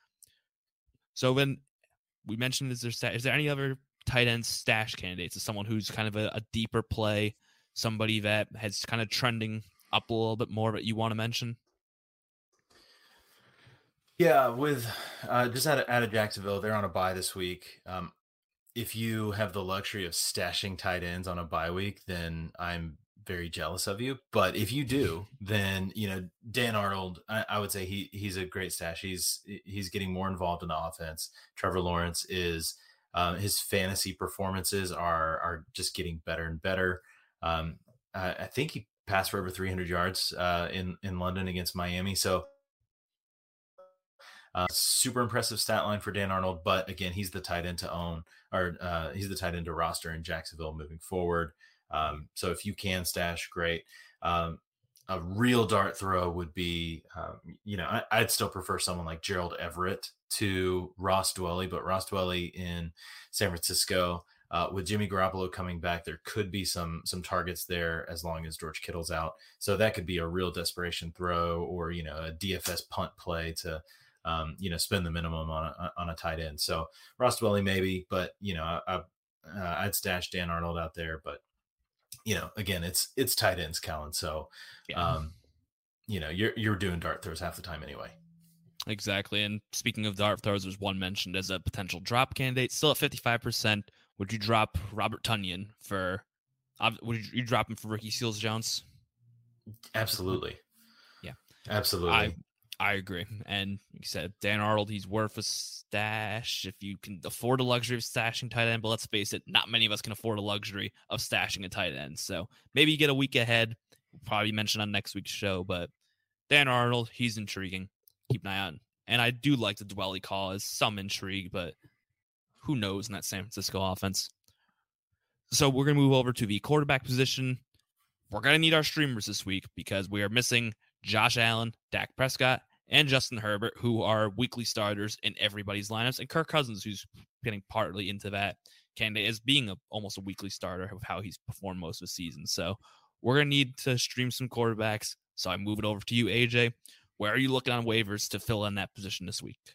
So when we mentioned, is there is there any other tight end stash candidates? Is someone who's kind of a, a deeper play, somebody that has kind of trending up a little bit more that you want to mention? Yeah, with uh, just out of, out of Jacksonville, they're on a bye this week. Um, If you have the luxury of stashing tight ends on a bye week, then I'm very jealous of you. But if you do, then, you know, Dan Arnold, I, I would say he he's a great stash. He's he's getting more involved in the offense. Trevor Lawrence is uh, his fantasy performances are are just getting better and better. Um, I, I think he passed for over three hundred yards uh, in in London against Miami. So. Uh, super impressive stat line for Dan Arnold, but again, he's the tight end to own, or uh, he's the tight end to roster in Jacksonville moving forward. Um, so if you can stash, great. Um, a real dart throw would be, um, you know, I, I'd still prefer someone like Gerald Everett to Ross Dwelley, but Ross Dwelley in San Francisco uh, with Jimmy Garoppolo coming back, there could be some some targets there as long as George Kittle's out. So that could be a real desperation throw, or you know, a D F S punt play to. Um, you know, spend the minimum on a, on a tight end. So Ross Dwelley maybe, but you know, I, I, uh, I'd stash Dan Arnold out there. But you know, again, it's it's tight ends, Callan. So, yeah. um, you know, you're you're doing dart throws half the time anyway. Exactly. And speaking of dart throws, there's one mentioned as a potential drop candidate, still at fifty-five percent. Would you drop Robert Tonyan for? Uh, would you, you drop him for Ricky Seals-Jones? Absolutely. Yeah, absolutely. I, I agree. And like you said, Dan Arnold, he's worth a stash if you can afford a luxury of stashing tight end. But let's face it, not many of us can afford a luxury of stashing a tight end. So maybe you get a week ahead. We'll probably mention on next week's show. But Dan Arnold, he's intriguing. Keep an eye on. And I do like the Dwelley call as some intrigue, but who knows in that San Francisco offense. So we're going to move over to the quarterback position. We're going to need our streamers this week because we are missing Josh Allen, Dak Prescott, and Justin Herbert, who are weekly starters in everybody's lineups, and Kirk Cousins, who's getting partly into that candidate as being a, almost a weekly starter of how he's performed most of the season. So we're going to need to stream some quarterbacks. So I move it over to you, A J. Where are you looking on waivers to fill in that position this week?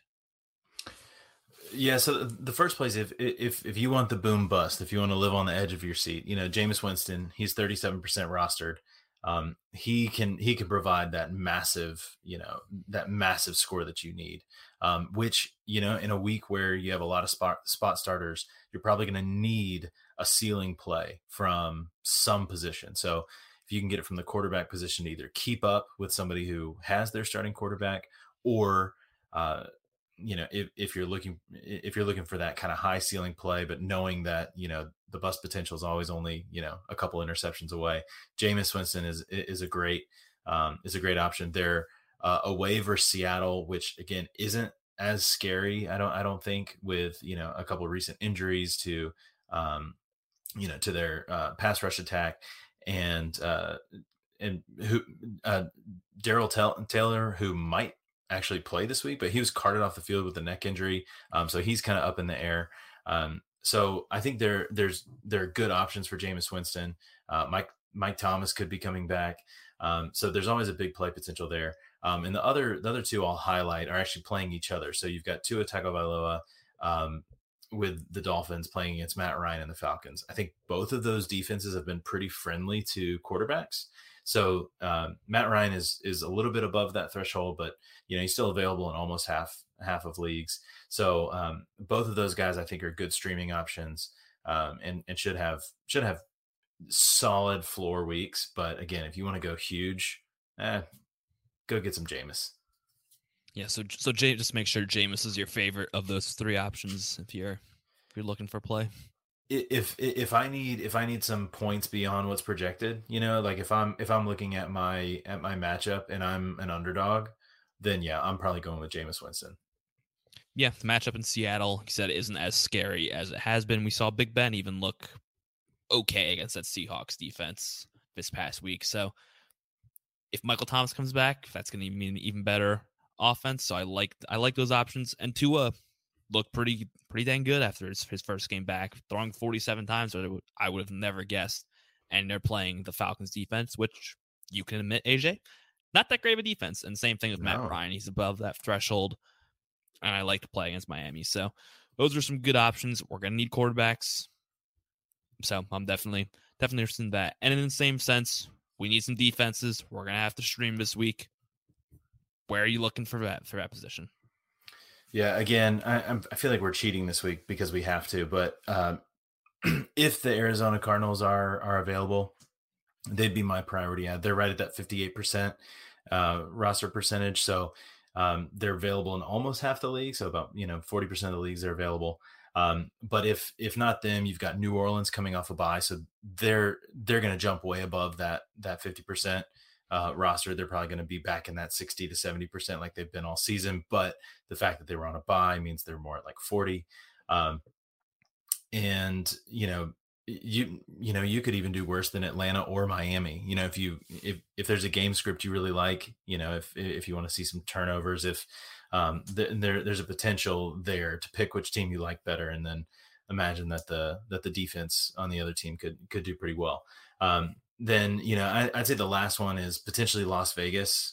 Yeah, so the first place, if if if you want the boom bust, if you want to live on the edge of your seat, you know, Jameis Winston, he's thirty-seven percent rostered. Um, he can he can provide that massive, you know, that massive score that you need. Um, which, you know, in a week where you have a lot of spot spot starters, you're probably going to need a ceiling play from some position. So if you can get it from the quarterback position to either keep up with somebody who has their starting quarterback, or uh, you know, if, if you're looking if you're looking for that kind of high ceiling play, but knowing that, you know, the bust potential is always only, you know, a couple interceptions away, Jameis Winston is is a great um, is a great option there. Uh, away versus Seattle, which again isn't as scary, I don't I don't think, with, you know, a couple of recent injuries to um, you know, to their uh, pass rush attack, and uh, and who uh, Darrell Taylor, who might actually play this week, but he was carted off the field with a neck injury, um, so he's kind of up in the air. Um, so I think there there's there are good options for Jameis Winston. Uh, Mike Mike Thomas could be coming back, um, so there's always a big play potential there. Um, and the other the other two I'll highlight are actually playing each other. So you've got Tua Tagovailoa um, with the Dolphins playing against Matt Ryan and the Falcons. I think both of those defenses have been pretty friendly to quarterbacks. So um, Matt Ryan is is a little bit above that threshold, but you know, he's still available in almost half half of leagues. So um, both of those guys I think are good streaming options, um, and and should have should have solid floor weeks. But again, if you want to go huge, eh, go get some Jameis. Yeah, so so Jay, just make sure Jameis is your favorite of those three options if you're if you're looking for play. If if I need if I need some points beyond what's projected, you know, like if I'm if I'm looking at my at my matchup and I'm an underdog, then yeah, I'm probably going with Jameis Winston. Yeah, the matchup in Seattle, like you said, isn't as scary as it has been. We saw Big Ben even look okay against that Seahawks defense this past week. So if Michael Thomas comes back, that's going to mean even better offense. So I like I like those options. And Tua looked pretty pretty dang good after his, his first game back, throwing forty-seven times, which I would have never guessed. And they're playing the Falcons defense, which you can admit, A J, not that great of a defense. And same thing with no. Matt Ryan. He's above that threshold. And I like to play against Miami. So those are some good options. We're going to need quarterbacks. So I'm definitely, definitely interested in that. And in the same sense, we need some defenses. We're going to have to stream this week. Where are you looking for that, for that position? Yeah, again, I, I feel like we're cheating this week because we have to. But um, if the Arizona Cardinals are are available, they'd be my priority. They're right at that fifty-eight percent uh, roster percentage. So um, they're available in almost half the league. So about, you know, forty percent of the leagues are available. Um, but if if not them, you've got New Orleans coming off a bye. So they're they're going to jump way above that that fifty percent. Uh, roster. They're probably going to be back in that sixty to seventy percent like they've been all season. But the fact that they were on a bye means they're more at like forty. Um, and, you know, you, you know, you could even do worse than Atlanta or Miami. You know, if you, if, if there's a game script you really like, you know, if, if you want to see some turnovers, if um, th- there, there's a potential there to pick which team you like better. And then imagine that the, that the defense on the other team could, could do pretty well. Um, Then, you know, I, I'd say the last one is potentially Las Vegas,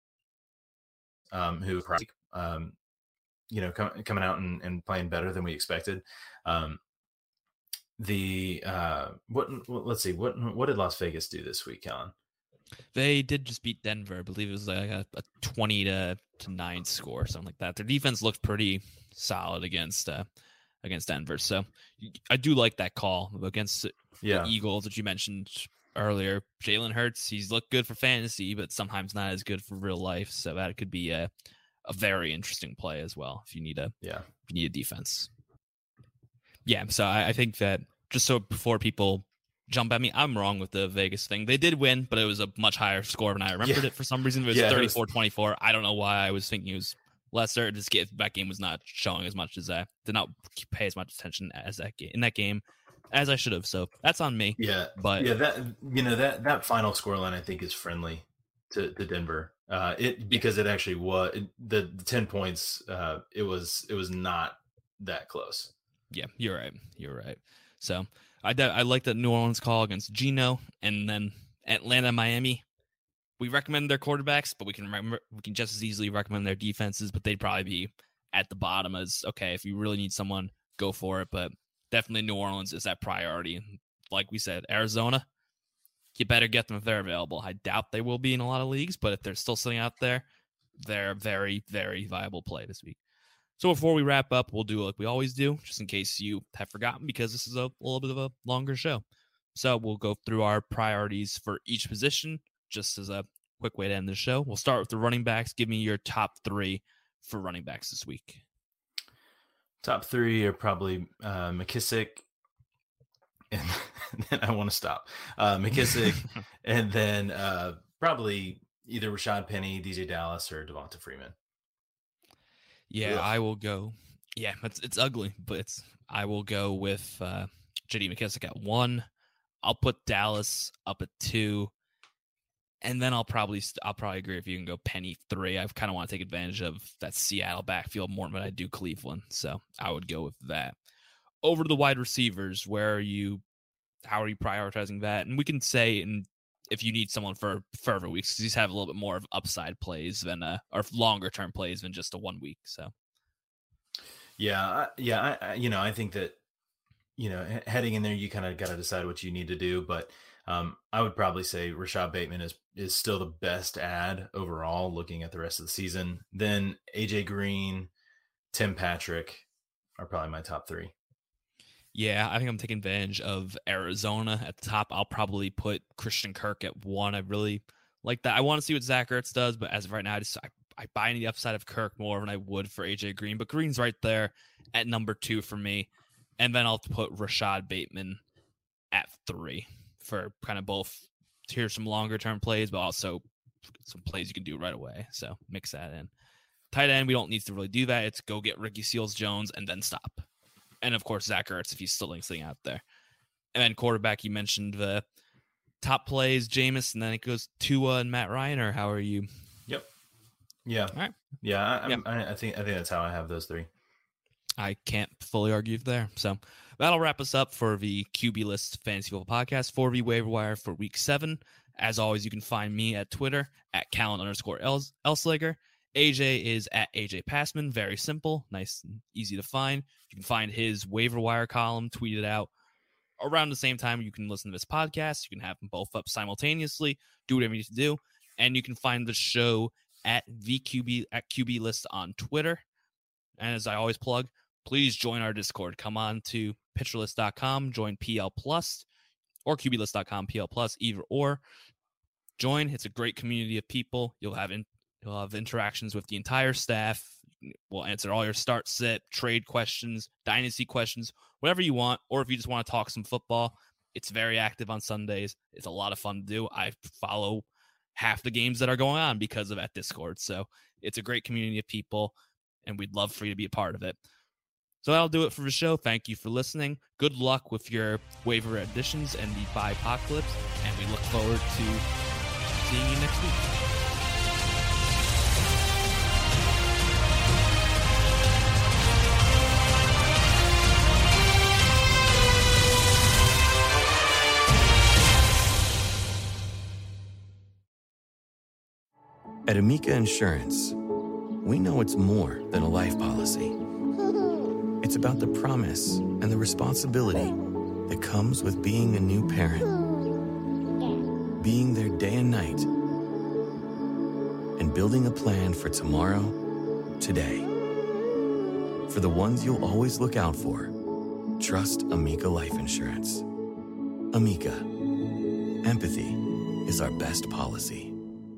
um, who, um, you know, com- coming out and, and playing better than we expected. Um, the uh, what? Let's see, what what did Las Vegas do this week, Alan? They did just beat Denver. I believe it was like a, a twenty to nine score, something like that. Their defense looked pretty solid against uh, against Denver. So I do like that call against yeah. the Eagles that you mentioned earlier. Jalen Hurts, he's looked good for fantasy, but sometimes not as good for real life. So that could be a, a very interesting play as well if you need a yeah if you need a defense. Yeah, so I, I think that just so before people jump at me, I'm wrong with the Vegas thing. They did win, but it was a much higher score than I remembered yeah. it for some reason. It was yeah, thirty-four twenty-four. I don't know why I was thinking it was lesser. This game, that game was not showing as much as I did not pay as much attention as that game in that game as I should have. So that's on me. Yeah. But yeah, that, you know, that, that final scoreline I think is friendly to, to Denver. Uh, it because it actually was it, the, the ten points. Uh, it was it was not that close. Yeah, you're right. You're right. So I I like the New Orleans call against Geno, and then Atlanta, Miami. We recommend their quarterbacks, but we can remember, we can just as easily recommend their defenses. But they'd probably be at the bottom as okay if you really need someone, go for it. But definitely New Orleans is that priority. Like we said, Arizona, you better get them if they're available. I doubt they will be in a lot of leagues, but if they're still sitting out there, they're a very, very viable play this week. So before we wrap up, we'll do like we always do, just in case you have forgotten, because this is a little bit of a longer show. So we'll go through our priorities for each position, just as a quick way to end the show. We'll start with the running backs. Give me your top three for running backs this week. Top three are probably uh, McKissick, and then I want to stop. Uh, McKissick, and then uh, probably either Rashad Penny, D J Dallas, or Devonta Freeman. Yeah, Ugh. I will go. Yeah, it's it's ugly, but it's I will go with uh, J D McKissick at one. I'll put Dallas up at two, and then I'll probably I'll probably agree if you can go Penny three. I kind of want to take advantage of that Seattle backfield more than I do Cleveland, so I would go with that. Over to the wide receivers, where are you? How are you prioritizing that? And we can say in if you need someone for further weeks, because these have a little bit more of upside plays than uh, or longer term plays than just a one week. So, yeah, I, yeah, I, I, you know, I think that you know, heading in there, you kind of got to decide what you need to do. But um, I would probably say Rashad Bateman is is still the best ad overall, looking at the rest of the season. Then A J Green, Tim Patrick are probably my top three. Yeah, I think I'm taking advantage of Arizona at the top. I'll probably put Christian Kirk at one. I really like that. I want to see what Zach Ertz does, but as of right now, I just I, I buy into the upside of Kirk more than I would for A J Green. But Green's right there at number two for me. And then I'll put Rashad Bateman at three for kind of both. Here's some longer term plays, but also some plays you can do right away. So mix that in. Tight end, we don't need to really do that. It's go get Ricky Seals-Jones and then stop. And, of course, Zach Ertz if he's still sitting out there. And then quarterback, you mentioned the top plays, Jameis, and then it goes Tua and Matt Ryan, or how are you? Yep. Yeah. All right. Yeah, I, yeah. I, I think I think that's how I have those three. I can't fully argue there. So that'll wrap us up for the Q B List Fantasy Football Podcast, four V Waiver Wire for Week seven. As always, you can find me at Twitter at Callan underscore Elslager. A J is at A J Passman. Very simple, nice and easy to find. You can find his waiver wire column tweeted out around the same time you can listen to this podcast. You can have them both up simultaneously. Do whatever you need to do. And you can find the show at V Q B at Q B List on Twitter. And as I always plug, please join our Discord. Come on to pitcher list dot com, join P L Plus, or Q B list dot com, P L Plus, either or. Join. It's a great community of people. You'll have in, you'll have interactions with the entire staff. We'll answer all your start, sit, trade questions, dynasty questions, whatever you want. Or if you just want to talk some football, it's very active on Sundays. It's a lot of fun to do. I follow half the games that are going on because of that Discord. So it's a great community of people, and we'd love for you to be a part of it. So that'll do it for the show. Thank you for listening. Good luck with your waiver additions and the buy apocalypse, and we look forward to seeing you next week. At Amica Insurance, we know it's more than a life policy. It's about the promise and the responsibility that comes with being a new parent. Being there day and night. And building a plan for tomorrow, today. For the ones you'll always look out for, trust Amica Life Insurance. Amica. Empathy is our best policy.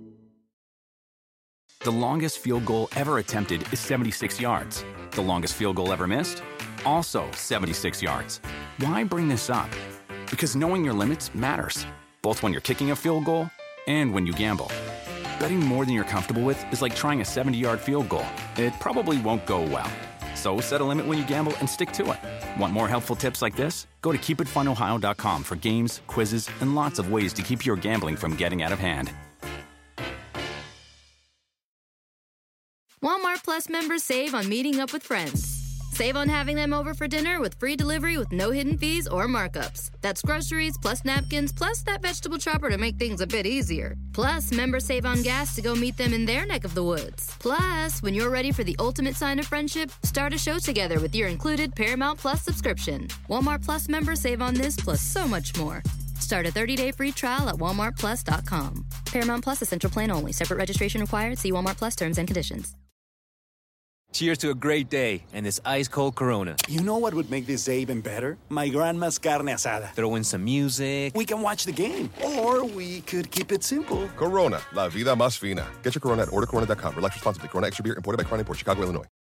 The longest field goal ever attempted is seventy-six yards. The longest field goal ever missed? Also seventy-six yards. Why bring this up? Because knowing your limits matters, both when you're kicking a field goal and when you gamble. Betting more than you're comfortable with is like trying a seventy-yard field goal. It probably won't go well. So set a limit when you gamble and stick to it. Want more helpful tips like this? Go to keep it fun ohio dot com for games, quizzes, and lots of ways to keep your gambling from getting out of hand. Plus members save on meeting up with friends. Save on having them over for dinner with free delivery with no hidden fees or markups. That's groceries plus napkins plus that vegetable chopper to make things a bit easier. Plus, members save on gas to go meet them in their neck of the woods. Plus, when you're ready for the ultimate sign of friendship, start a show together with your included Paramount Plus subscription. Walmart Plus members save on this plus so much more. Start a thirty-day free trial at walmart plus dot com. Paramount Plus Essential Plan only. Separate registration required. See Walmart Plus terms and conditions. Cheers to a great day and this ice-cold Corona. You know what would make this day even better? My grandma's carne asada. Throw in some music. We can watch the game. Or we could keep it simple. Corona, la vida más fina. Get your Corona at order corona dot com. Relax responsibly. Corona Extra Beer, imported by Crown Imports, Chicago, Illinois.